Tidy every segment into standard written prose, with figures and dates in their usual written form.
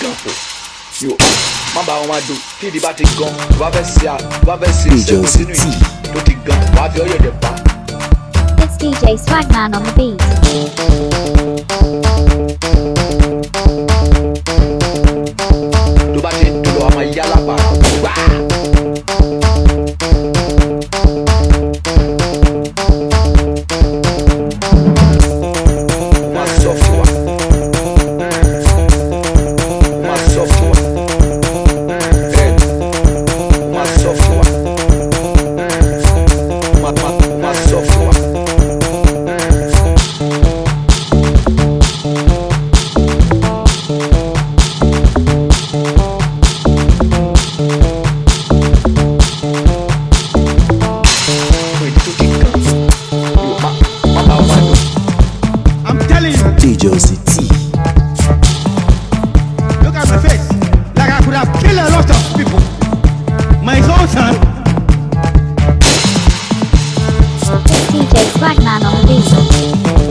campo. Yo, mamba on do. Ti di bati gon, va verser, se continue. Do ti gon, va ver yo de pas. It's DJ Swagman on the beat. Do bati do ama yala para. DJ City. Look at my face, like I could have killed a lot of people. My own son. It's DJ Swagman on the beat.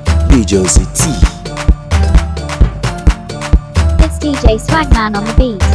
DJ City. It's DJ Swagman on the beat.